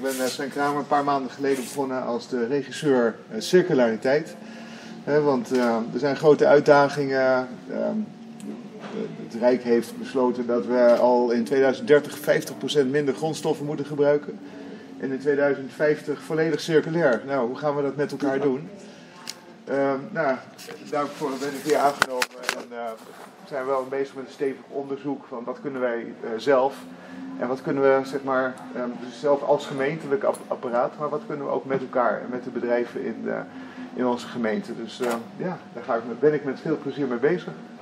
ben Sven Kramer, een paar maanden geleden begonnen als de regisseur circulariteit. Want er zijn grote uitdagingen. Het Rijk heeft besloten dat we al in 2030 50% minder grondstoffen moeten gebruiken. En in 2050 volledig circulair. Nou, hoe gaan we dat met elkaar doen? Daarvoor ben ik hier aangenomen en zijn we wel bezig met een stevig onderzoek van wat kunnen wij zelf en wat kunnen we dus zelf als gemeentelijk apparaat, maar wat kunnen we ook met elkaar en met de bedrijven in onze gemeente. Dus daar ben ik met veel plezier mee bezig.